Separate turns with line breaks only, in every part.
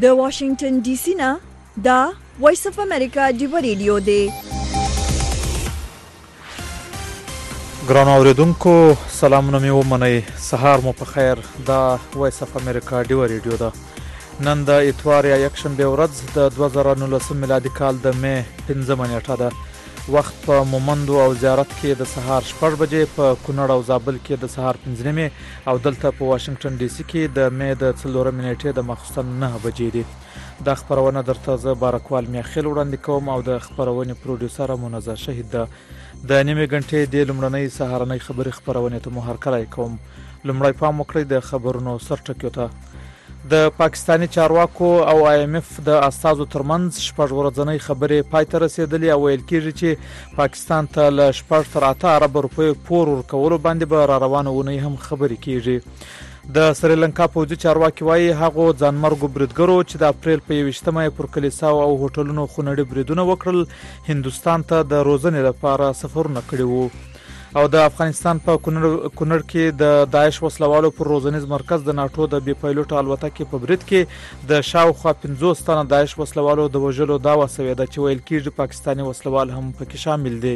د واشنگټن ډي سي نه دا وایس اف امریکا ډیو ریډیو دی.
ګرانو اوریدونکو سلامونه مې ومنئ، سهار مو په خیر. دا وایس اف امریکا ډیو ریډیو ده. نن د اتوار یا یکشنبه ورځ د 2019 میلادي کال د می 15 نیټه ده. وخت په مومندو او زیارت کې د سهار 6 بجې، په کونړ او زابل کې د سهار 5 نیمه او دلته په واشنگټن ډي سي کې د می د 4 نیټې د ماخوستن 9 بجې دي. دا خبرونه درته زه بارکوال میاخیل وړاندې کوم او د خبرونې پروډوسر منزه شهید ده. د نیمه غنټې د لومړنۍ سهارنۍ خبري خبرونه ته مو هرکلی کوم. لومړی پام وکړئ د خبرونو سرټکیو ته. د پاکستاني چارواکو او IMF د استازو ترمنځ 6 ورځنۍ خبرې پای ته رسیدلې او ویل کېږي چې پاکستان ته له 6 تر 8 ارب روپیو پور ورکولو باندې به را روانه ونی هم خبرې کېږي. د سریلانکا پوځي چارواکي وایي هغه ځانمرګو بریدګرو چې د اپریل په 21مه پر کلیساو او هوټلونو خونړي بریدونه وکړل، هندستان ته د روزنې لپاره سفرونه کړي وو. او د افغانستان په کونړ کې د داعش وسلوالو پر روزنیز مرکز د ناتو د بي پایلوټ الوتکې په برید کې د شاوخوا 50 تنه داعش وسلوالو د وژلو داوا شوې ده چې ویل کېږي پاکستاني وسلوال هم پکې شامل دي.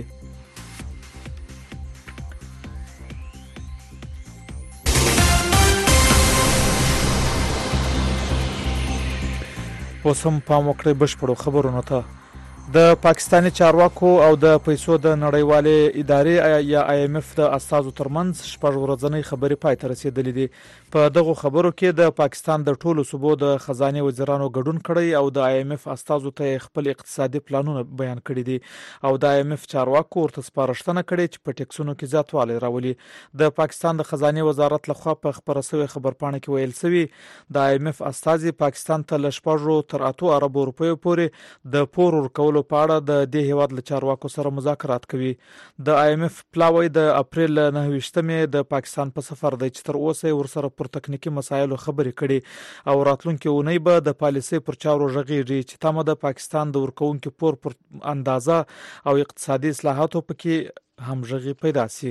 اوس هم پام وکړئ بشپړو خبرونو ته. د پاکستاني چارواکو او د پیسو د نړیوالې ادارې یا IMF د استازو ترمنځ 6 ورځنۍ خبرې پای ته رسیدلې دي. په دغه خبرو کې د پاکستان د ټولو صوبو د خزانه وزیرانو ګډون کړی او د IMF استازو ته خپل اقتصادي پلانونه بیان کړي دي او د IMF چارواکو ورته سپارښتنه کړې چې په ټیکسونو کې زیاتوالی راولي. د پاکستان د خزانه وزارت لخوا په خبره شوی خبرپاڼه کې ویل شوی د IMF استازي پاکستان ته له 6 تر 8 ارب روپیو پورې د پور ورکولو په اړه د دې هیواد له چارواکو سره مذاکرات کوي. د IMF پلاوی د اپریل 9مه د پاکستان په سفر دی چې تر اوسه ورسره پر تکنیکی مسایلو خبرې کړي او راتلونکي اونۍ به د پالیسي پر چارو رغېږي چې تمه د پاکستان د ورکوونکو پور پر اندازه او اقتصادي اصلاحاتو پکې همغږي پیدا شي.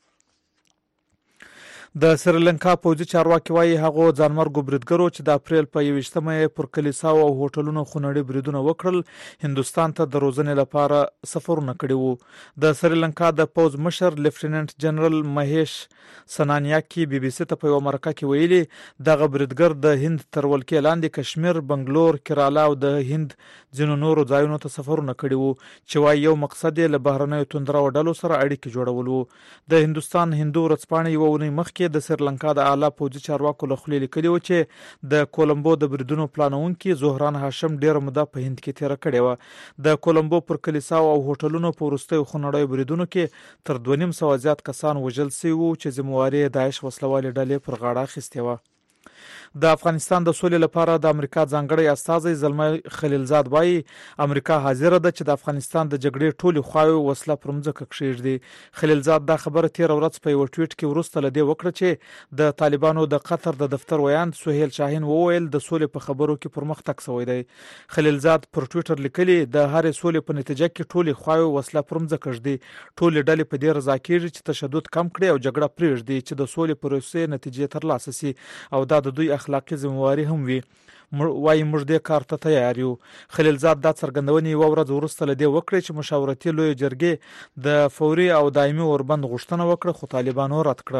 د سریلانکا پوځي چارواکي وایي هغه ځانمرګو بریدګرو چې د اپریل په 21مه پر کلیساو او هوټلونو خونړي بریدونه وکړل، هندستان ته د روزنې لپاره سفرونه کړي وو. د سریلانکا د پوځ مشر لیفټیننټ جنرال مهیش سنانیاکي BBC ته په یو مرکه کې ویلي دغه بریدګر د هند تر ولکې لاندې کشمیر، بنگلور، کرالا او د هند ځینو نورو ځایونو ته سفرونه کړي وو چې وایي یو مقصد یې له بهرنیو توندرو ډلو سره اړیکې جوړول وو. د هندستان هندو ورځپاڼې یو ونی مخکې د سریلانکا د اعلی پوځي چارواکو له خولې لیکلي و چې د کولمبو د بریدونو پلانونکي زهران هاشم ډیره موده په هند کې تیر کړې و. د کولمبو پر کلیساو او هوټلونو په وروستیو خونړیو بریدونو کې تر 250 زیات کسان وژل شوي وو چې ذمہواري داعش وسلوالې ډلې پر غاړه اخیستې و. د افغانستان د سولې لپاره د امریکا ځانګړی استازی زلمي خلیلزاد وایي امریکا حاضر ده چې د افغانستان د جګړې ټولې خواوې وسله پر مځکه کښېږدي. خلیلزاد دا خبره تیر ورځ په یو ټویټ کې وروسته لدې وکړه چې د طالبانو د قطر د دفتر ویاند سهیل شاهین وویل د سولې په خبرو کې پرمختګ شوی دی. خلیلزاد پر ټویټر لیکلي د هرې سولې په نتیجه کې ټولې خواوې وسله پر مځکه کښېږدي. ټولې ډلې په دې رضا کېږي چې تشدد کم کړي او جګړه پرېږدي چې د سولې پروسې نتیجې ترلاسه شي او دا د دوی اخلاقی ذمہواری هم وي. وایي موږ دې کار ته تیار یو. خلیلزاد دا څرګندونې یو ورځ وروسته لدې وکړې چې مشاورتي لوی جرګې د فوري او دایمي اوربند غوښتنه وکړه خو طالبانو رد کړه.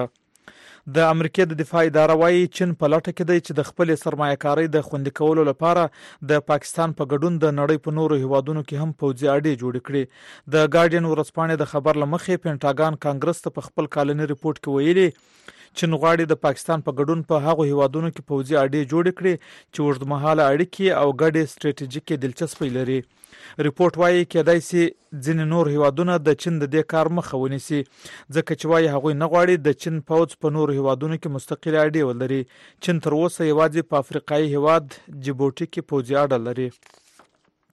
د امریکا د دفاع اداره وایي چین په لټه کې دی چې د خپل سرمایه‌کارۍ د خوندي کولو لپاره د پاکستان په ګډون د نړۍ په نورو هیوادونو کې هم پوځي اډې جوړ کړي. د ګارډین ورځپاڼې د خبر لمخې پینټاګان کانګرس ته په خپل کالني ریپورت کې ویلي چین غواړي د پاکستان په ګډون په هغو هیوادونو کې پوځي اډې جوړ کړي چې اوږدمهاله اړیکې او ګډې ستراتیژیکې دلچسپي لري. ریپورت وایي کېدای شي ځینې نور هیوادونه د چین د دې کار مخه ونیسي ځکه چې وایي هغوی نه غواړي د چین پوځ په نورو هیوادونو کې مستقلې اډې ولري. چین تر اوسه یوازې په افریقایي هیواد جیبوټي کې پوځي اډه لري.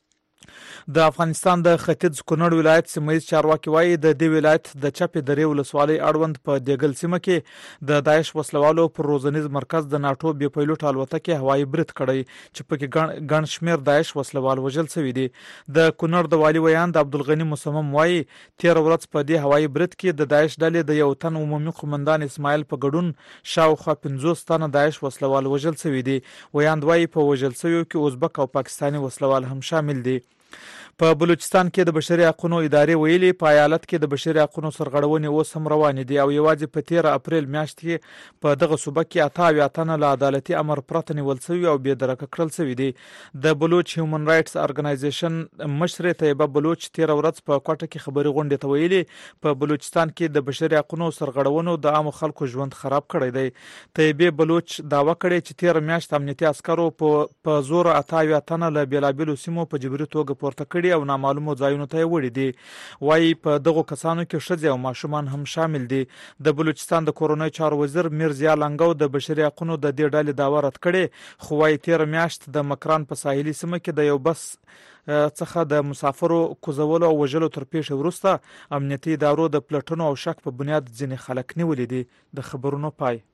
د افغانستان د ختیځ کونړ ولایت سیمه‌ییز چارواکي وایي د دې ولایت د چپې درې ولسوالۍ اړوند په دیګل سیمه کې د داعش وسلوالو پر روزنیز مرکز د ناتو بي پایلوټ الوتکې هوایي برید کړی چې پکې ګڼ شمېر داعش وسلوال وژل شوي دي. د کونړ د والي ویان د عبدالغني مصمم وایي 13 ورځ په دې هوایي برید کې د داعش ډلې د یو تن عمومي قومندان اسماعیل په ګډون شاوخوا 50 تنه داعش وسلوال وژل شوي دي. ویان وایي په وژل شویو کې ازبک او پاکستاني وسلوال هم شامل دي. په بلوچستان کې د بشري حقوقو ادارې ویلي په ایالت کې د بشري حقوقو سرغړونې اوس هم روانې دي او یوازې په 13 اپریل میاشت کې په دغه صوبه کې 88 تنه له عدالتي امر پرته نیول شوي او بې درکه کړل شوي دي. د بلوچ هیومن رائټس ارګنایزیشن مشر طیبه بلوچ 13 ورځ په کوټه کې خبري غونډې ته ویلي په بلوچستان کې د بشري حقوقو سرغړونو د عام خلکو ژوند خراب کړی دی. طیبه بلوچ داوا کړی چې 13 میاشت امنیتي عسکرو په زور 88 تنه له بیلابیلو سیمو په جبري توګه پورته کړي او نامعلومو ځایونو ته وړي دي. وايي په دغه کسانو کې ښځې او ماشومان هم شامل دي. د بلوچستان د کورونای چارو وزیر میرزیا لنګو د بشري حقوقو د دې ډلې داوا رد کړي خو وايي 13 میاشت د مکران په ساحلي سیمه کې د یو بس څخه د مسافرو کوزولو او وژلو تر پیښې وروسته امنیتي ادارو د پلټنو او شک په بنیاد ځینې خلک نیولې دي. د خبرونو پای.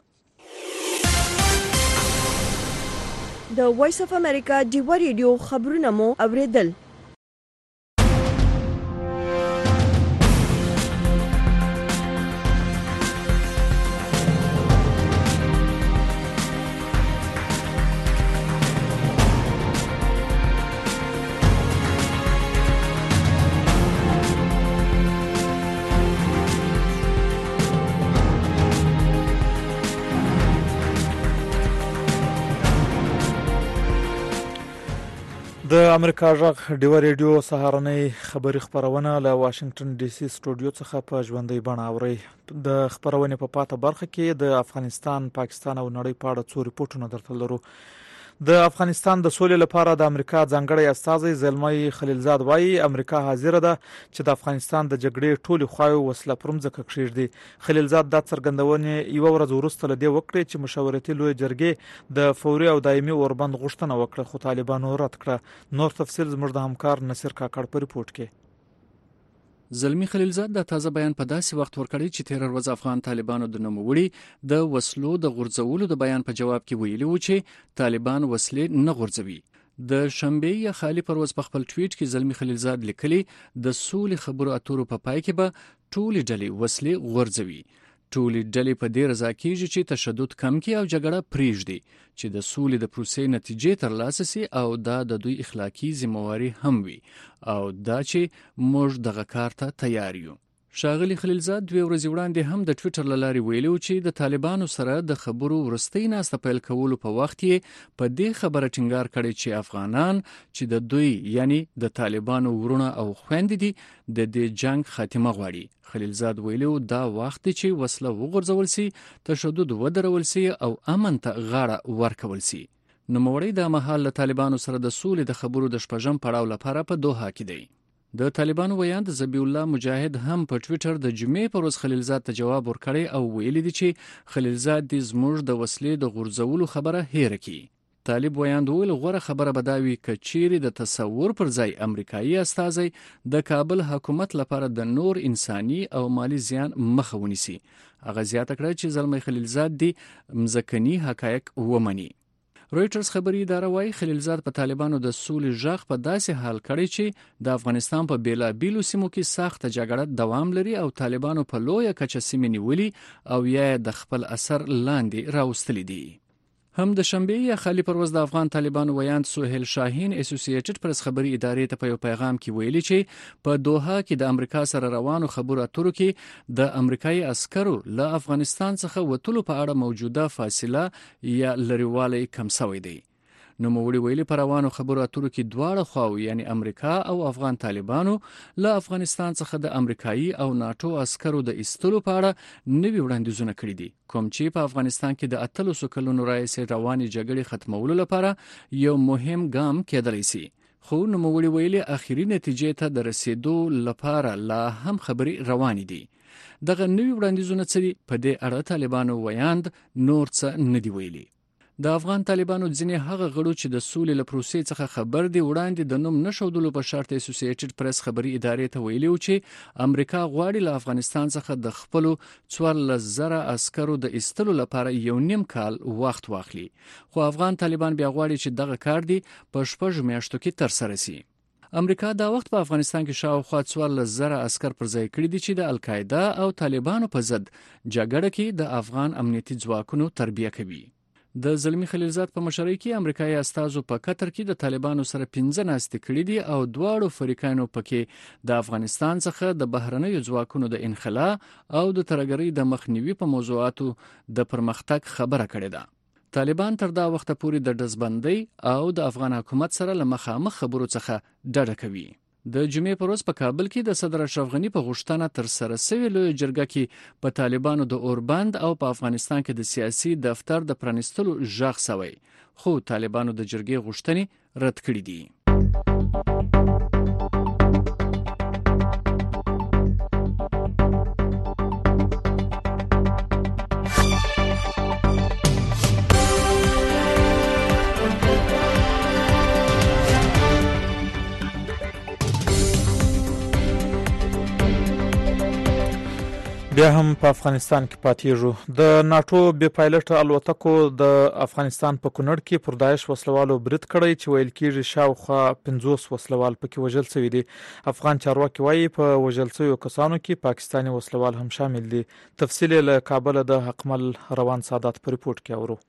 د وایس اف امریکا ډیوا ریډیو خبرونه مو اوریدل.
د امریکا غږ ډیوا ریډیو سهارنۍ خبری خبرونه له واشنگټن ډي سي سټوډیو څخه په ژوندۍ بڼه اوري. د خبرونې په پاته برخه کې د افغانستان، پاکستان او نړۍ په اړه څو ریپورتونه درته لرو. د افغانستان د سولې لپاره د امریکا ځانګړی استازی زلمي خلیلزاد وایي امریکا حاضر ده چې د افغانستان د جګړې ټولې خواوې وسله پر مځکه کښېږدي. خلیلزاد دا څرګندونې یو ورځ وروسته له دې وکړې چې مشاورتي لوی جرګې د فوري او دایمي اوربند غوښتنه وکړه خو طالبانو رد کړه. نور تفصیل زموږ د همکار نصیر کاکړ په ریپورت کې.
زلمی خلیلزاد د تازه بیان په داسې وخت ورکړی چې 13 ورځ افغان طالبانو د نوموړي د وسلو د غورځولو د بیان په جواب کې ویلي و چې طالبان وسلې نه غورځوي. د شنبه یا خالی پر ورځ په خپل ټویټ کې زلمی خلیلزاد لیکلي د سولې خبرو اترو په پای کې به ټولې ډلې وسلې غورځوي. ټولې ډلې په دې رضا کیږي چې تشدد کم کړي او جګړه پریږدي چې د سولې د پروسې نتیجې ترلاسه شي او دا د دوی اخلاقی ذمہواری هم وي او دا چې موږ دغه کار ته تیار یو. ښاغلي خلیلزاد 2 ورځې وړاندې هم د ټویټر له لارې ویلي چې د طالبانو سره د خبرو وروستۍ ناسته پیل کولو په وخت کې په دې خبره ټینګار کړی چې افغانان چې د دوی یعنی د طالبانو ورونه او خويندې دي د دې جنگ خاتمه غواړي. خلیلزاد ویلو دا وخت چې وسله وغورځول سي، تشدد ودرول سي او امن ته غاړه ورکول سي. نوموړی د مهال له طالبانو سره د سولې د خبرو د شپږم پړاو لپاره په دوحه کې دی. د طالبانو ویاند ذبیح الله مجاهد هم په ټویټر د جمعې پر ورځ خلیلزاد ته جواب ورکړی او ویلي دی چې خلیلزاد د زموږ د وسلې د غورځولو خبره هېره کړي. طالب ویاند ویل غوره خبره بداوي کچيري د تصور پر ځای امریکایي استازي د کابل حکومت لپاره د نور انساني او مالی زیان مخه ونیسي. هغه زیاته کړه چې زلمی خلیلزاد دی مزکني حقایق ومني. رويټرز خبري اداره وايي خلیلزاد په طالبانو د سولې ژغ په داسې حال کړی چې د افغانستان په بیلابیلو سیمو کې سخت جګړه دوام لري او طالبانو په لویه کچه سیمې نیولې او یا د خپل اثر لاندې راوستلې دي. هم د شنبه یا خالی پر ورځ د افغان طالبانو ویاند سهیل شاهین اسوسییټډ پرس خبري ادارې ته په یو پیغام کې ویلي چې په دوحه کې د امریکا سره روانو خبرو اترو کې د امریکایي عسکرو له افغانستان څخه وټولو په اړه موجوده فاصله یا لریواله کم شوی دی. نوموړي ویلي په روانو خبرو اترو کې دواړه خواو یعنی امریکا او افغان طالبانو له افغانستان څخه د امریکایي او ناتو عسکرو د ایستلو په اړه نوي وړاندیزونه کړي دي کوم چې په افغانستان کې د 800 کلونو راهیسې روانې جګړې ختمولو لپاره یو مهم ګام کېدلی شي. خو نوموړي ویلي اخیری نتیجې ته د رسیدو لپاره لا هم خبري روانې دي. دغه نوي وړاندیزونه چې په دې اړه طالبانو ویاند نور څه نه دی ویلي. د افغان طالبانو ځینې هغه غړو چې د سولې له پروسې څخه خبر دي وړاندې د نوم نشودلو په شرط اسوسییټډ پریس خبري ادارې ته ویلي و چې امریکا غواړي له افغانستان څخه د خپل 14,000 عسکرو د ایستلو لپاره یو نیم کال وخت واخلي، خو افغان طالبان بیا غواړي چې دغه کار دی په 6 میاشتو کې ترسره شي. امریکا دا وخت په افغانستان کې شاوخوا 14,000 عسكر پر ځای کړي دي چې د القاعده او طالبانو په ضد جګړه کې د افغان امنیتي ځواکونو تربیه کوي. د زلمی خلیلزاد په مشرۍ کې امریکایي استازو په قطر کې د طالبانو سره 15 ناستې کړې دي او دواړو فریقانو پکې د افغانستان څخه د بهرنیو ځواکونو د انخلا او د ترهګرۍ د مخنیوي په موضوعاتو د پرمختګ خبره کړې ده. طالبان تر دا وخت پورې د دزبندۍ او د افغان حکومت سره له مخامخ خبرو څخه ډډه کوي. د جمعې پر ورځ په کابل کې د صدر اشرف غنی په غوښتنه تر سره شوې لویه جرګه کې په طالبانو د اوربند او په افغانستان کې د سیاسي دفتر د پرانیستلو ژغ شوی، خو طالبانو د جرګې غوښتنې رد کړې دي.
بیا هم په افغانستان کې پاتېږو. د ناتو بې پایلټ الوتکو د افغانستان په کونړ کې پر داعش وسلوالو برید کړی چې ویل کېږي شاوخوا 50 وسلوال پکې وژل شوي دي. افغان چارواکي وایي په وژل شویو کسانو کې پاکستاني وسلوال هم شامل دي. تفصیل له کابل د حقمل روان سادات په ریپورت کې اورو.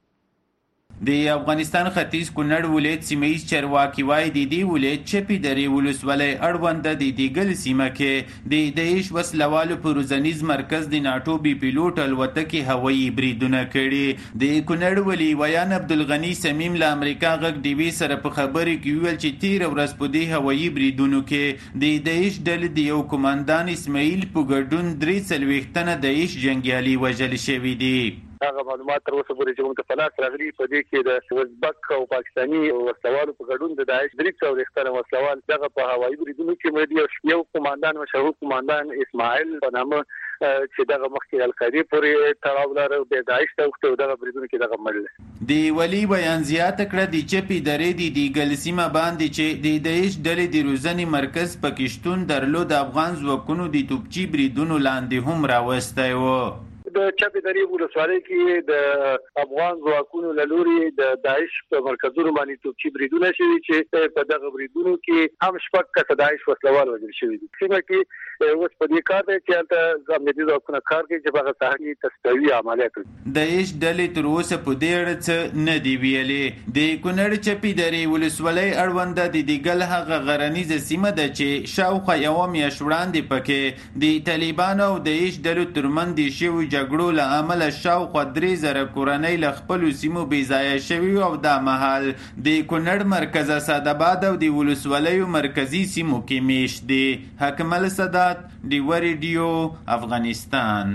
د افغانستان ختیځ کونړ ولایت سیمه‌ییز چارواکي وایي د دې ولایت چپي درې ولسوالۍ اړوند د دیګل سیمه کې د داعش وسلوالو په روزنیز مرکز د ناتو بي پیلوټ الوتکې هوایي بریدونه کړي. د کونړ ولي ویان عبدالغنی سمیم له امریکا غږ ډي وي سره په خبرې کې ویل چې تیر ورځ په دې هوایي بریدونو کې د داعش ډلې د یو کمانډان اسماعیل په ګډون 43 تنه داعش جنگیالي وژل شوي دي.
هغه معلومات تر اوسه پورې چې موږ ته په لاس راغلي په دې کې د ازبک او پاکستاني وسلوالو په ګډون د داعش 43 وسلوال دغه په هوایي بریدونو کې مړي یو کمانډان مشهور کمانډان اسماعیل په نامه چې دغه مخکې القاعده پورې تړاو لري د داعش ته دغه بریدونو کې دغه مړي.
دی ولی بیان زیات کړ د چپی درې دی ګلسیمه باندې چې د داعش ډلې د روزنی مرکز پکشتون درلود افغان ځواکونو د توپچی بریدونو لاندې هم راوستي و.
د چپی درې ولسوالۍ کې د افغان ځواکونو له لوري د داعش په مرکزونو باندې توپچی بریدونه شوي چې په دغه بریدونو کې هم شپږ کسه داعش وسلوال وژل شوي دي. سیمه کې اوس په دې کار دی چې هلته امنیتي ځواکونه کار کوي چې په هغه ساحه کې تسویې عملیات وکړي.
داعش ډلې تر اوسه په دې اړه څه نه دي ویلي. د کونړ چپی درې ولسوالۍ اړوند د دیګل هغه غرنیزه سیمه ده چې شاوخوا یوه میاشت وړاندې پکې د طالبانو او داعش ډلو ترمنځ د شوي جګړو له امله شاوخوا 3,000 کورنۍ له خپلو سیمو بې ځایه شوي او دا مهال د کونړ مرکز اسداباد او د ولسوالیو مرکزي سیمو کې میشت دي. حکمل سادات ډیوه ریډیو افغانستان.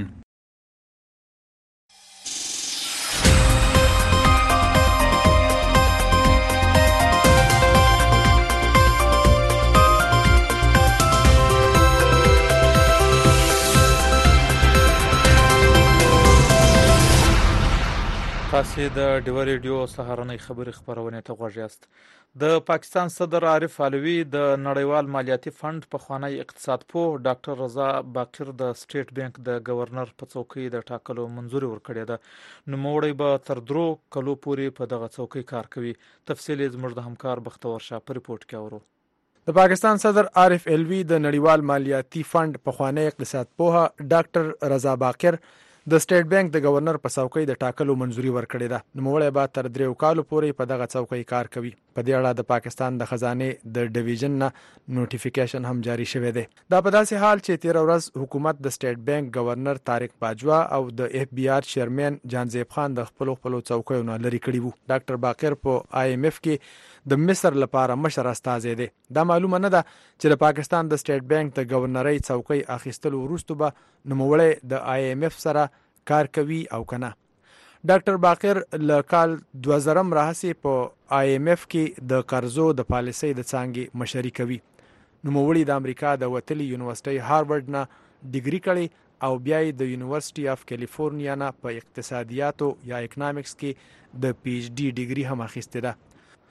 تاسو د ډیوه ریډیو سهارنۍ خبري خبرونه ته غوږ یاست. د پاکستان صدر عارف علوي د نړیوال مالیاتي فند په خوانی اقتصاد پوه ډاکټر رضا باقر د سټیټ بانک د گورنر په څوکۍ د ټاکلو منځوري ورکړې ده. نوموړی به تر 3 کلو پورې په دغه څوکۍ کار کوي. تفصیل زموږ د همکار بختور شاه په ریپورت کې اورو.
د پاکستان صدر عارف علوي د نړیوال مالیاتي فند په خوانی اقتصاد پوه ډاکټر رضا باقر د سټیټ بانک د گورنر په څوکۍ د ټاکلو منځوري ورکړې ده. نوموړی به تر 3 کالو پورې په دغه څوکۍ کار کوي. په دې اړه د پاکستان د خزانه د ډیویژن نه نوټیفیکیشن هم جاری شوی دی. دا په داسې حال چې 13 ورځ حکومت د سټیټ بانک گورنر طارق باجوا او د اف بی آر چیرمن جانزیب خان د خپل څوکیو نه لري کړي وو. ډاکټر باقر په آی ایم اف کې د مصر لپاره مشر استازی دی. دا معلومه نه ده چې د پاکستان د سټیټ بانک د گورنرۍ څوکۍ اخیستلو وروسته به نوموړی د آی ایم اف سره کار کوي او کنه. ډاکټر باقر له کال 2000 راهسې په آی ایم اف کې د قرضو د پالیسۍ د څانګې مشري کوي. نوموړی د امریکا د وتلي یونیورسيټي هارورډ نه ډیګري کړي او بیا د یونیورسيټي اف کیلیفورنیا نه په اقتصادیاتو یا اکونومکس کې د پی ایچ ډي ډیګري هم اخیستې ده.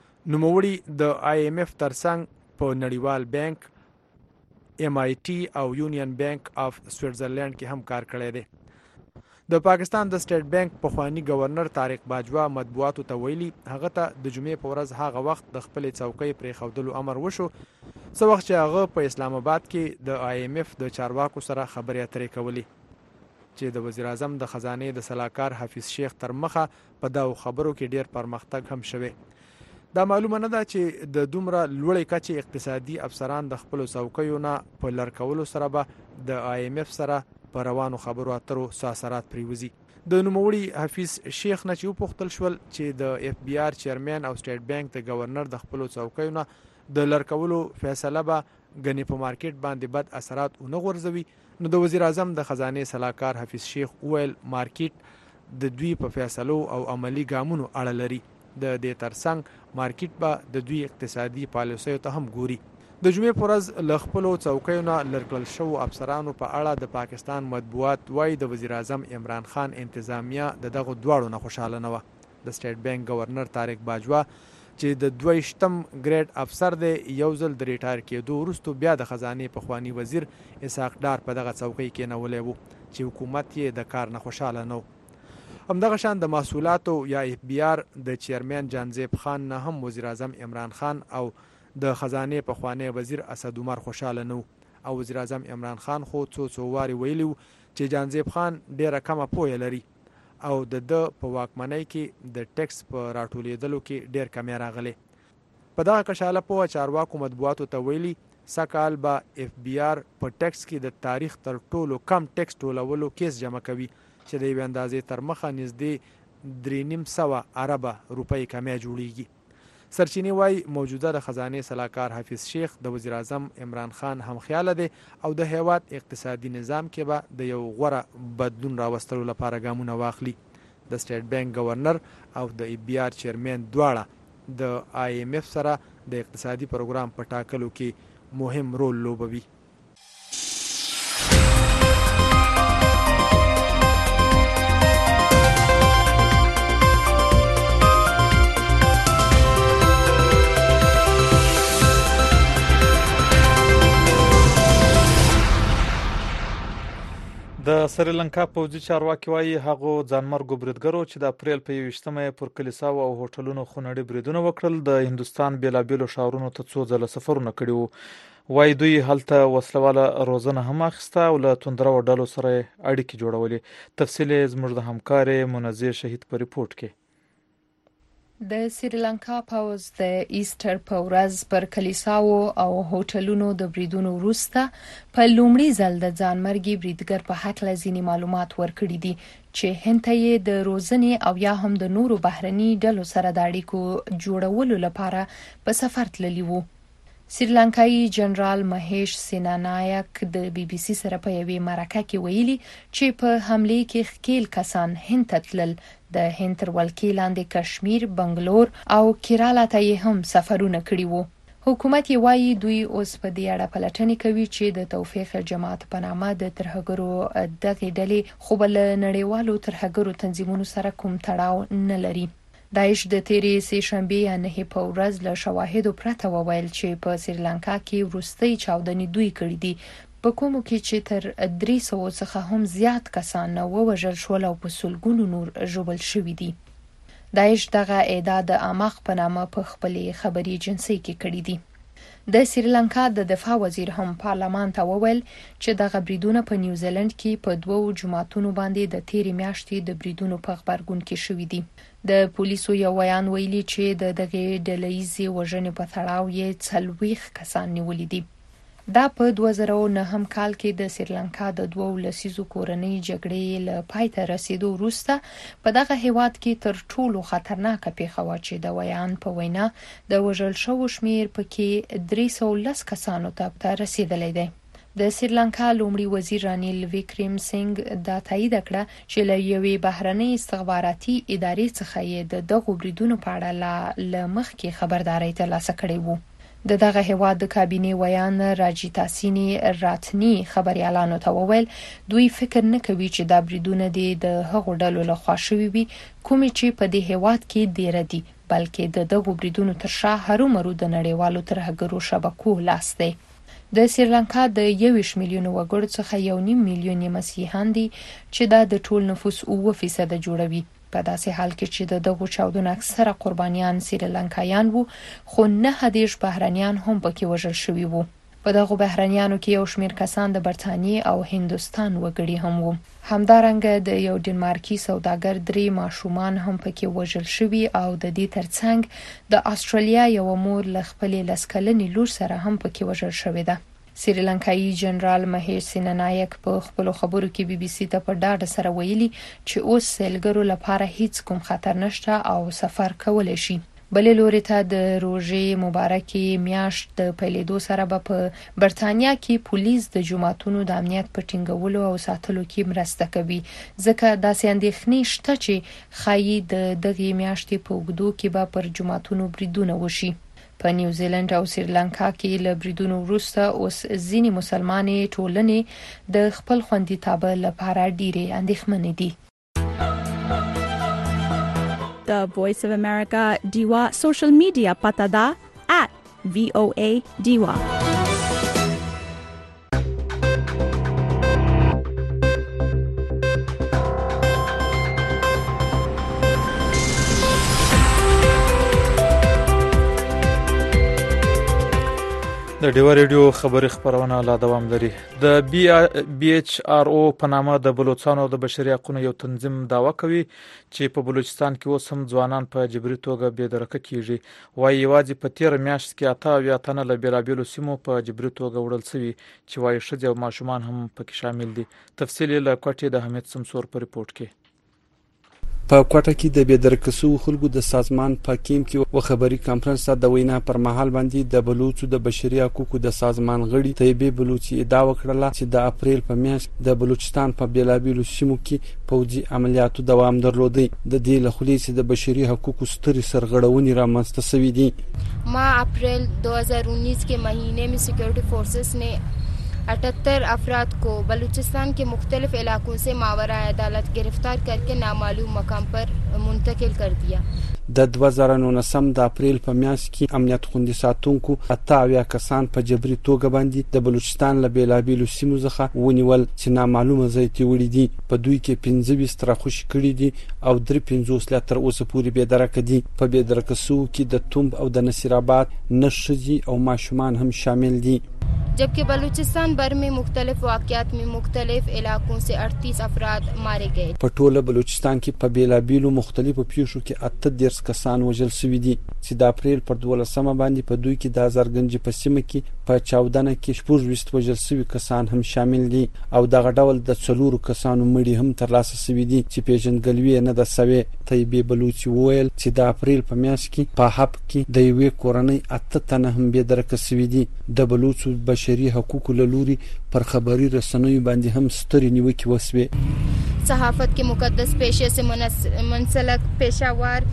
نوموړي د آی ایم اف ترڅنګ په نړیوال بانک ایم آی ټي او یونین بانک اف سویټزرلند کې هم کار کړی دی. د پاکستان د سټیټ بانک پخوانی گورنر طارق باجوا مطبوعاتو ته ویلي هغه ته د جمعې په ورځ هغه وخت د خپل څوکۍ پرې خودلو امر وشو څو وخت چې هغه په اسلام آباد کې د آی ایم اف د چارواکو سره خبرې اترې کولې چې د وزیر اعظم د خزانه د سلاکار حفیظ شیخ تر مخه په دا خبرو کې ډیر پرمختګ هم شوه. دا معلومه نه ده چې د دومره لوړې کچې اقتصادي افسران د خپل څوکیو نه په لړکولو سره به د آی ایم اف سره په روانو خبرو اترو ساسرات پریوزي. د نوموړي حفیظ شیخ نه چې پوښتل شول چې د اف بی آر چیرمن او سټیټ بانک د گورنر د خپل څوکیو نه د لړکولو فیصله به غني په مارکیټ باندې بد اثرات ونه غورځوي نو د وزیر اعظم د خزانه سلاکار حفیظ شیخ ویل مارکیټ د دوی په فیصلو او عملی ګامونو اړه لري. د دې ترڅنګ مارکیټ به د دوی اقتصادي پالیسیو ته هم ګوري. د جمعې پر ورځ ل خپل څوکیو نه لړکل شو افسرانو په اړه د پاکستان مطبوعات وايي د وزیر اعظم عمران خان انتظامیه دغه دواړو نه خوشاله نه و. د سټیټ بانک گورنر طارق باجوا چې د 22م ګریډ افسر دی یو ځل د ریټایر کېدو وروسته بیا د خزانه پخوانی وزیر اسحاق ډار په دغه څوکۍ کې نه ولې وو چې حکومت یې د کار نه خوشاله نه و. همدغه شان د محصولاتو یا اف بی آر د چیرمن جانزیب خان نه هم وزیر اعظم عمران خان او د خزانه پخوانی وزیر اسد عمر خوشاله نو او وزیر اعظم عمران خان خو څو واري ویلو چې جانزیب خان ډیره کمه پوهه لري او د په واکمنۍ کې د ټیکس په راټولیدلو کې ډیر کمی راغلی. په دغه کشاله په چارواکو مطبوعاتو ته ویلي سکهال به اف بی آر په ټیکس کې د تاریخ تر ټولو کم ټیکس ټولولو کیس جمع کوي چې د یو اندازې تر مخه نږدې 3.5 ارب روپۍ کمی جوړیږي. سرچینی وای موجوده د خزانه سلاکار حفیظ شیخ د وزیر اعظم عمران خان هم خیال دی او د هیواد اقتصادي نظام کې به د یو غوره بدلون راوستلو لپاره ګامونه واخلي. د سټیټ بانک گورنر او د ای بی آر چیرمن دواړه د آی ایم اف سره د اقتصادي پروګرام په ټاکلو کې مهم رول لوبوي.
د سریلانکا پوځي چارواکي وايي هغه ځانمرګو بریدګرو چې د اپریل په 21مه پر کلیساو او هوټلونو خونړي بریدونه وکړل د هندستان بیلابیلو ښارونو ته څو ځله سفرونه کړي وو. وايي دوی هلته وسلواله روزنه هم اخیسته او له توندرو ډلو سره اړیکې جوړولې. تفصیل زموږ د همکارې منزه شهید په ریپورت کې.
د سریلانکا پوځ د ایسټر په ورځ پر کلیساو او هوټلونو د بریدونو وروسته په لومړي ځل د ځانمرګي بریدګر په حق لزینی معلومات ورکړي دي چې هند ته د روزنې او یا هم د نورو بهرني ډلو سره د اړیکو جوړولو لپاره په سفر تللی وو. سریلانکایي جنرال مهیش سینانایک د بی بی سی سره په یوې مرکه کې ویلي چې په حمله کې ښکیل کسان هند ته تلل. د هند تر ولکې لاندې کشمیر، بنگلور او کیرالا ته هم سفرونه کړي وو. حکومت یې وایي دوی اوس په دې اړه پلټنې کوي چې د توفیق جماعت په نامه د ترهګرو دغه ډلې خو بل نړیوالو ترهګرو تنظیمونو سره کوم تړاو نه لري. داعش د تیرې سه شنبه نه په ورځ له شواهدو پرته وویل چې په سریلانکا کې وروستۍ چاودنې دوی کړې دي په کومو کې چې تر 300 څخه هم زیات کسان ووژل شول او په سلګونو نور ژوبل شوي دي. داعش دغه ادعا د اماخ په نامه په خپلې خبري جنسي کې کړې دي. د سریلانکا د دفاع وزیر هم پارلمان ته وویل چې دغه بریدونه په نیوزیلند کې په 2 جماعتونو باندې د تیرې میاشتې د بریدونو په خبرګون کې شوې دي. د پولیسو یو بیان ویلي چې دغه ډلهیزې وژنې په تړاو یې 40 کسان نیولي دي. دا په 2009 کال کې د سریلانکا د 2 لسیزو کورنۍ جګړې له پای ته رسیدو وروسته په دغه هیواد کې تر ټولو خطرناکه پیښه وه چې د ویان په وینا د وژل شوو شمیر پکې 310 کسانو ته رسیدلی دی. د سریلانکا لومړي وزیر رانیل ویکریم سنگ دا تایید کړه چې له یوې بهرنۍ استخباراتي ادارې څخه یې د دغو بریدونو په اړه له مخکې خبرداري ترلاسه کړې وو. دغه هیواد د کابینې ویان راجیتا سینی راتنی خبريالانو ته وویل دوی فکر نه کوي چې دا بریدونه د هغو ډلو لخوا شوي وي کومې چې په دې هیواد کې ډیر دي بلکې دغه بریدونو تر شا هرومرو د نړیوالو ترهګرو شبکو لاس دی. د سریلانکا د 21 میلیون وګړو څخه 1.5 میلیون مسیحیان دي چې دا د ټول نفوس 9% جوړوي. په داسې حال کې چې دغه چاودنو اکثره قربانیان سریلانکایان وو خو 9 بهرانيان هم پکې وژل شوي وو. په دغه بهرانيانو کې یو شمېر کسان د برتانیې او هندستان وګړي هم وو. همدارنګه د یو ډنمارکي سوداګر 3 ماشومان هم پکې وژل شوي او د دې ترڅنګ د استرالیا یو مور له خپلې لسکلنې لور سره هم پکې وژل شوې ده. سریلانکایي جنرال مهیش سیننایک په خپل خبرو کې بي بي سي ته په ډاډ سره ویلي چې اوس سیلګرو لپاره هیڅ کوم خطر نشته او سفر کولای شي. بلې لوري ته د روژې مبارکې میاشت د پیلېدو سره به په برتانیا کې پولیس د جماعتونو د امنیت په ټینګولو او ساتلو کې مرسته کوي ځکه داسې اندېښنې شته چې ښایي د دغې میاشتې په اوږدو کې به پر جماعتونو بریدونه وشي. په نیوزیلند او سریلانکا کې له بریدونو وروسته اوس ځینې مسلمانې ټولنې د خپل خوندیتوب لپاره ډېرې اندېښمنې دي.
The Voice of America Diwa social media pata da @VOA Diwa.
د ډیوا ریډیو خبري خبرونه لا دوام لري. د BHRO په نامه د بلوچستان او د بشري حقوقو یو تنظیم داوا کوي چې په بلوچستان کې اوس هم ځوانان په جبري توګه بې درکه کیږي. وايي یوازې په 13 میاشت کې 8 تنه له بیلابیلو سیمو په جبري توګه وړل شوي چې وايي ښځې او ماشومان هم پکې شامل دي. تفصیل له کوټې د حمید سمسور په ریپورت کې.
په کوټه کې د بېدرکسو خلکو د سازمان په کیم کې و خبري کانفرنس د وینا پر مهال باندې د بلوچو د بشري حقوقو د سازمان غړي طیبه بلوچي ادعا وکړه چې د اپریل په میاشت د بلوچستان په بیلابیلو سیمو کې فوجي عملیاتو دوام درلودي. د دې له خلیې چې د بشري حقوقو سترې سرغړونې رامنځته شوې دي.
ماہ اپریل 2019 के महीने में security forces ने 78 अफराद को बलूचिस्तान के मुख्तलिफ इलाकों से मावरा अदालत गिरफ्तार करके नामालूम मकाम पर मुंतकिल कर दिया.
د 2019 د اپریل په میاشت کې امنیت خوندي ساتونکو 88 کسان په جبري توګه باندې د بلوچستان له بیلابیلو سیمو څخه ونیول چې نامعلومه ځای ته وړي دي. په دوی کې 15 ترخوش کړي دي او 53 لا تر اوسه پورې بې درکه دي. په بې درکه سو کې د تومب او د نصیر آباد نشزي او ماشومان هم شامل دي.
जबकि बलूचिस्तान भर में मुख्तलिफ वाक़यात में मुख्तलिफ इलाकों से 38 अफराद मारे गए.
په ټوله بلوچستان کې په بیلابیلو مختلفو پیښو کې 38 کسان وژل شوي دي چې د اپریل پر 12 باندې په دوی کې د هزارګنج په سیمه کې په 14 کې 14 وژل شوي کسان هم شامل دي او دغه ډول د 4 کسانو مړي هم ترلاسه شوي دي چې پیژندګلوي نه د سوي. طیبه بلوچي وویل چې د اپریل په میاشت کې په حب کې د یوې کورنۍ 8 تنه هم بې درکه شوي دي. د بلوچو بشري حقوقو لوري پر خبري رسنیو باندې هم سترې نیوکې وسوې.
صحافت के मुकद्दस पेशे से मुंसलिक पेशावर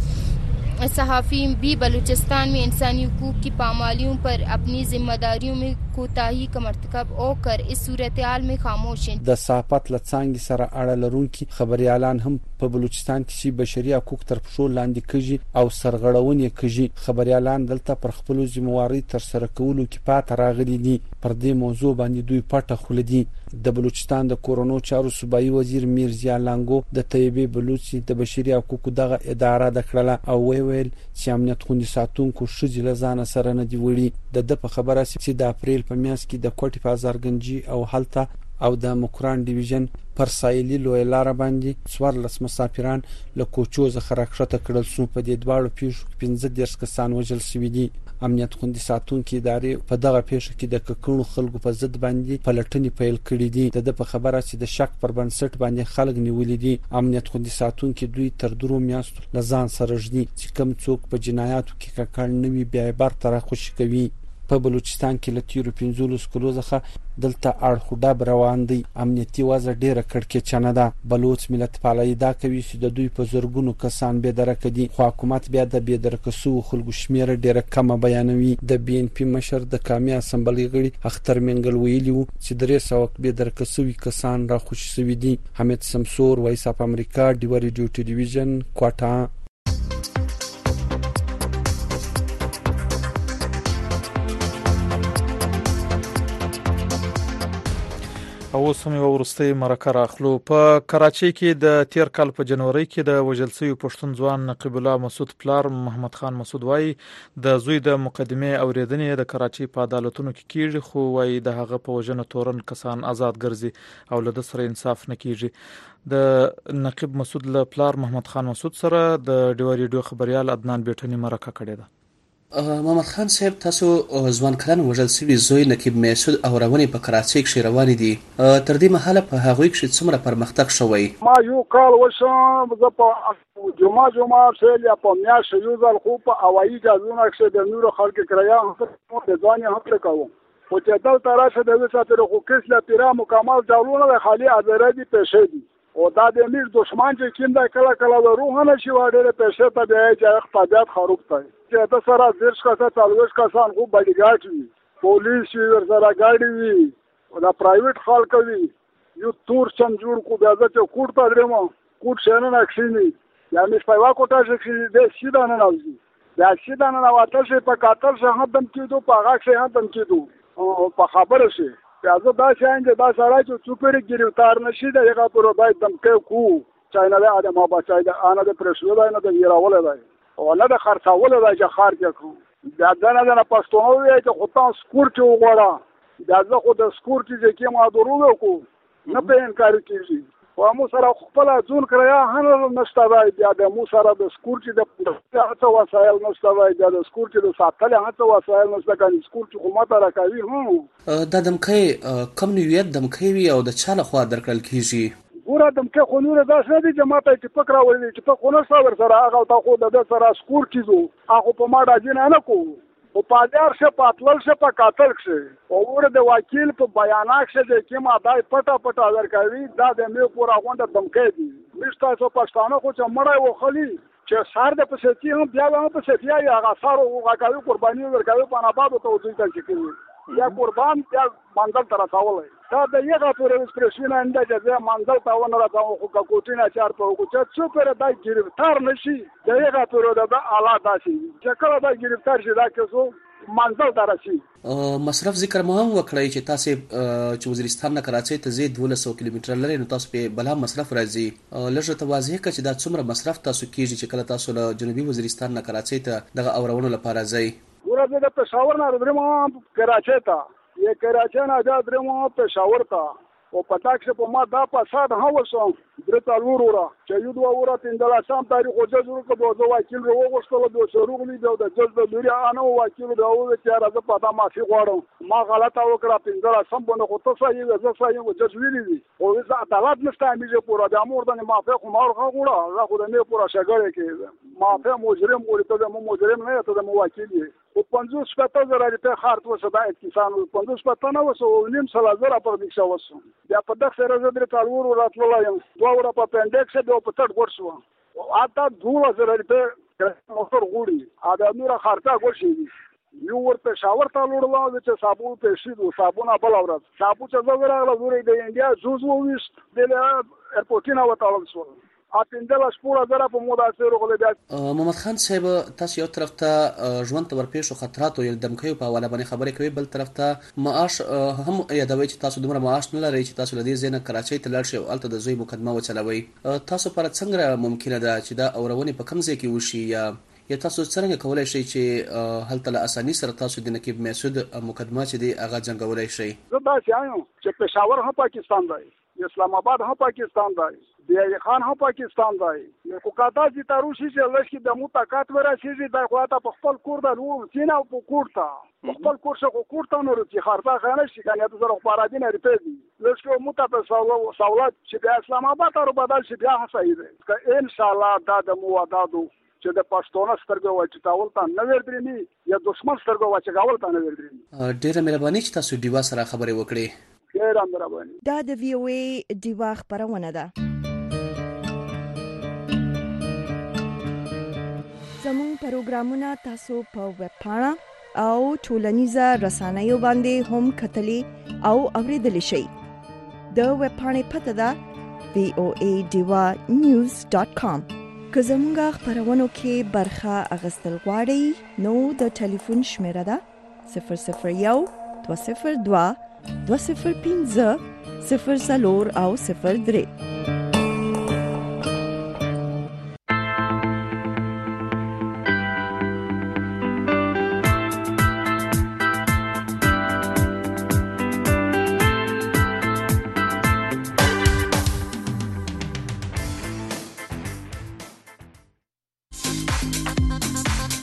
सहाफ़ी भी बलूचिस्तान में इंसानी हुकूक की पामालियों पर अपनी जिम्मेदारियों में कोताही का मर्तकब होकर इस सूरत-ए-हाल में खामोश हैं.
د صحافت لڅانګي سره اړه لرونکي خبريالان هم په بلوچستان کې بشري حقوق تر پښو لاندې کیږي او سرغړونې کیږي. خبريالان دلته پر خپل ذمہواری تر سره کولو کې پات راغلي دي. پر دې موضوع باندې دوی پټه خول دي. د بلوچستان د کورونو چارو صوبایي وزیر میرزیا لانګو د طیبه بلوچي د بشري حقوقو دغه اداره د کړله او ویل چې امنیت خوندي ساتونکو شذ لزان سره نه دی وړي. د په خبره چې د اپریل په میاشت کې د کوټي په هزارګنجي او حالته او د مکران ډیویژن پر سایلی لوی لار باندې 14 مسافران له کوچو څخه راکښته کړل شو. په دې دواړو پیښو 15 کسان وژل شوي دي. امنیت خوندي ساتونکو ادارې په دغه پیښه کې د ککړو خلکو په ضد باندې پلټنې پیل کړې دي. د په خبره چې د شک پر بنسټ باندې خلک نیولې دي. امنیت خوندي ساتونکو دوی تر 2 میاشتو لزان سره ژدي چې کم څوک په جنایاتو کې ککړ نوي بیا بر تر خوشی کوي. په بلوچستان کې له تیرو 15 کلو څخه دلته اړخوډاب روان دی. امنیتي وضع ډیره کړکېچنه ده. بلوچ ملت پالای دا کوي چې د دوی په زورګونو کسان بې درکه دي، خو حکومت بیا د بې درکه سو خلکو شمېره ډیره کمه بیانوي. د بي ان پي مشر د قومي اسمبلۍ غړي اختر منګل ویلي وو چې 300 بې درکه سوي کسان را خوشي شوي دي. حمید سمسور، وایس اف امریکا، ډیوا ریډیو ټلویزیون، کوټا.
او سمې ورستۍ مرکه راخلو. په کراچۍ کې د تیر کال په جنوري کې د وژل شوی پښتون ځوان نقیب الله مسعود پلار محمد خان مسعود وای د زوی د مقدمه اوریدنې د کراچۍ په عدالتونو کې کیږي، خو وای د هغه په وژنه تورن کسان آزاد ګرځي او له سره انصاف نه کیږي. د نقیب مسعود له پلار محمد خان مسعود سره د ډیوا ریډیو خبريال عدنان بیٹنی مرکه کړې ده.
محمد خان صاحب، تاسو ځوان کلن وژل شوی زوی نقیب مسعود او رواني په کراچۍ کې روانې دي، تر دې مهاله په هغوی کې څومره پرمختګ شوی؟
ما یو کال وشم زه په جمعه سیل یا په میاشت یو ځل خو په هوایي جهازونو کې د نورو خلکو کرایه هم د ځواني هم کوم، خو چې دلته راشه د وساتره خو کس لا پیرا مکمل ډولونه خالی ازرادي پېښې دي او دا د امیر دشمن چې کیندا کله کله د روحانه شي واړه پېښې ته به چې اقتصادیات خراب کړي چې د سره زیرش کسه چالوش کسان خو باډیګارد وي، پولیس وي، سره گاډي وي او دا پرایویټ خلک وي. یو تور چم جوړ کو بیا چې کوټ ته درمو کوټ شنه نکښینی یا مې په واکوټه چې د سیده نه نوځي دا سیده نه واټل شي په کاتل شه هم کېدو په هغه شه هم کېدو او په خبره شي پیازه دا څنګه دا سره چې څوپره ګریفتار نشي دا هغه پر وای دم کې کو چاینا له ادم ما بچای دا انا د پرشو دا نه د ویراول دا او نه د خرڅول دا چې خار کې کو دا نه پښتون وي چې خو تاسو سکور چې وګوره دا زه خو د سکور چې ما درو کو نه په انکار کیږي او مو سره خپل ځون کړیا هنه نشته وای بیا د مو سره د سکور چې د هڅه وسایل نشته وای د سکور چې د ساتل هڅه وسایل نشته کله سکور چې حکومت راکوي هم
د دمکې کم نیویت دمکې وی او د چاله خوا درکل کیږي
ګوره دمکې خو نور داس نه دي چې ماته چې فکر راوړي چې په خونه سره سره هغه تا خو د سره سکور کیزو هغه په ما راځي نه کو او پادار شه پاتل شه په قاتل شه او ور د وکیل په بیانات شه د کیما دای پټا پټا ورکوي دا د مې پورا غونډه دمکې دي مشتا سو پښتانه خو چې مړای و خلی چې سار د پستی هم بیا هم پستی یا هغه سارو هغه قرباني ورکوي په ناباد ته وځي چې کوي یا قربان یا منځل تر تاولای دا د یغه پورې سپریشن انده چې منځل تاونه راځو خو کوټینا چار په کو چې څو پر دای گرفتار نشي د یغه پورې د اعلی داسي چې کله دای گرفتار شي دا کسو منځل درشي.
مصرف ذکر مو هم وکړی چې تاسو چې وزیرستان نه کراچۍ ته زید 1200 کیلومتر لري نو تاسو په بلا مصرف راځي لږه توضیح کړئ چې دا څومره مصرف تاسو کیږي چې کله تاسو له جنوبي وزیرستان نه کراچۍ ته دغه اورونو لپاره ځئ؟
ورته د پېښور نه درمو کراچۍ ته یې کراچۍ نه دا درمو پېښور ته او پټاک شه په ما دا پاساد ها وسو درته ورورا چې یو دوه ورا تندلا سم تاریخ او جزر کو دوه وکیل ورو غوښتل د شروغلی د جز د لري انا وکیل دا و چې راځه پتا ما فی غواړم ما غلطه وکړه تندلا سم بنه خو ته صحیح زه صحیح او جز ویلی دي او زه عدالت نشته میږي پورا د امور د ما فی خو مار غوړه زه خو د نه پورا شګړې کې ما فی مجرم ورته د مجرم نه ته د وکیل او 50,000 روپۍ خرڅ وسه دا کسانو 50,000 نه وسه او نیم سل زره پر دښه وسه بیا په دغه سره زه درې کالور راتللایم 2 ورځې په پندکس به په تټ ورسو او اته 2000 روپۍ موټر غوړي ا د نور خرڅه ګورشي یو ورته شاور ته لوړل چې صابون پېښې دو صابونه بل اورات صابون چې زه راغله ورې د انډیا زوزو وست د ایرپورټینه وتاول شو اپیندل سپور زره په مودا سره غوړي بیا.
محمد خان صاحب تاسو یو طرف ته ژوند ته ورپېښو خطرات او دمکې په حواله باندې خبرې کوي، بل طرف ته معاش هم یادوي چې تاسو دومره معاش نه لرئ چې تاسو لدی زینه کراچۍ ته لاړ شئ او الته د زوی مقدمه وچلوي. تاسو پر څنګه ممکنه ده چې دا اورونه په کوم ځای کې وشي یا تاسو څنګه کولای شئ چې هلته له اساني سره تاسو د نقیب مسعود مقدمه چې دی هغه جنګولای شئ؟
زه دا چې چې پېښور هم پاکستان دی، اسلام آباد هم پاکستان دی، دی خان هم پاکستان دی خو کاته چې تاروشي چې لږ د مو طاقت ورسي د خواته په خپل کور د نو سینا په کوړتا خپل کور څخه کوړتا نور چې خرڅه خانه شي کنه د زره خبرادین ریپېدي لږ مو ته سوالات چې د اسلام آباد تر بدل شي بیا صحیح ده ان شاء الله دا د مو وعده چې د پښتون سترګو واچول تا نه وردرني یا دښمن سترګو واچول تا نه وردرني.
ډیره مهرباني چې تاسو ډیوا سره خبرې وکړې.
ډیره مهرباني.
دا د وی او ای ډیوا خبرونه ده. زموږ پروګرامونه تاسو په ویب پاڼه او ټولنیزه رسنیو باندې هم کتلی او اوریدلی شئ. د ویب پاڼې پته ده voadivanews.com. که زموږ خبرونو کې برخه اخیستل غواړئ نو د ټلیفون شمیره ده 001 202 205 00 او 03.